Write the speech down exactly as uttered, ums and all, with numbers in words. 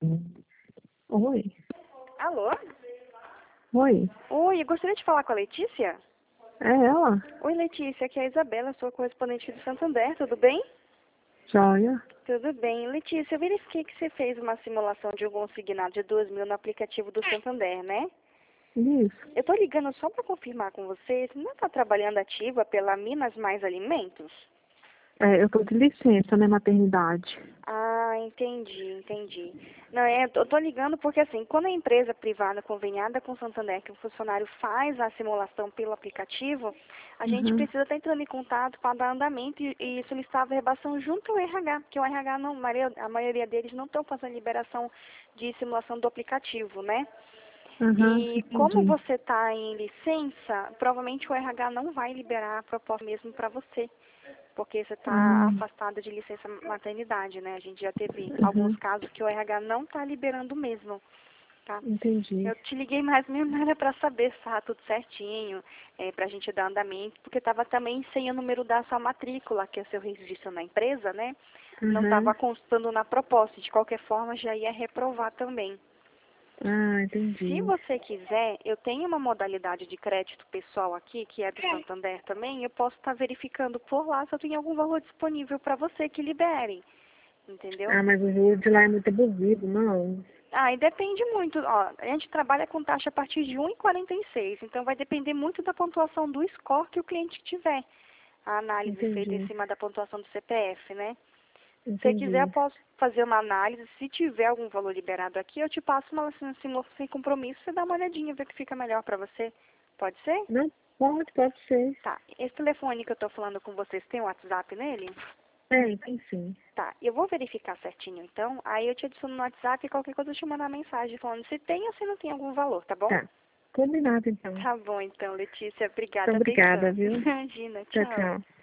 Oi. Alô? Oi. Oi, eu gostaria de falar com a Letícia. É ela? Oi, Letícia, aqui é a Isabela, sua correspondente do Santander, tudo bem? Joia. Tudo bem. Letícia, eu verifiquei que você fez uma simulação de um consignado de dois mil no aplicativo do Santander, né? Isso. Eu tô ligando só para confirmar com você, você não está trabalhando ativa pela Minas Mais Alimentos? É, eu tô de licença, né, maternidade. Ah, entendi, entendi. Não, é, eu tô ligando porque assim, quando a empresa privada conveniada com o Santander, que o funcionário faz a simulação pelo aplicativo, a gente Uhum. precisa estar entrando em contato para dar andamento e, e solicitar a verbação junto ao R H, porque o R H, não, a maioria a maioria deles não estão fazendo liberação de simulação do aplicativo, né? Uhum, E como entendi. você está em licença, provavelmente o R H não vai liberar a proposta mesmo para você, porque você está Uhum. afastada de licença maternidade, né? A gente já teve alguns Uhum. casos que o R H não está liberando mesmo, tá? Entendi. Eu te liguei mais mesmo era para saber se estava tudo certinho, é, para a gente dar andamento, porque estava também sem o número da sua matrícula, que é o seu registro na empresa, né? Não Uhum. estava constando na proposta, de qualquer forma já ia reprovar também. Ah, Se entendi. você quiser, eu tenho uma modalidade de crédito pessoal aqui, que é do Santander também, eu posso estar verificando por lá se eu tenho algum valor disponível para você que libere, entendeu? Ah, mas o juro de lá é muito abusivo, não. Ah, e depende muito, ó, a gente trabalha com taxa a partir de um vírgula quarenta e seis, então vai depender muito da pontuação do score que o cliente tiver, a análise feita em Entendi. cima da pontuação do C P F, né? Se você quiser, eu Entendi. posso fazer uma análise. Se tiver algum valor liberado aqui, eu te passo uma simulação sem compromisso. Você dá uma olhadinha, ver o que fica melhor para você. Pode ser? Não, pode, pode ser. Tá. Esse telefone que eu tô falando com vocês, tem um WhatsApp nele? Tem, tem sim. Tá. Eu vou verificar certinho, então. Aí eu te adiciono no WhatsApp e qualquer coisa eu te mandar uma mensagem falando se tem ou se não tem algum valor, tá bom? Tá. Combinado, então. Tá bom, então, Letícia. Então, Obrigada. obrigada, Atenção. viu? Imagina. Tchau, Tchau. tchau.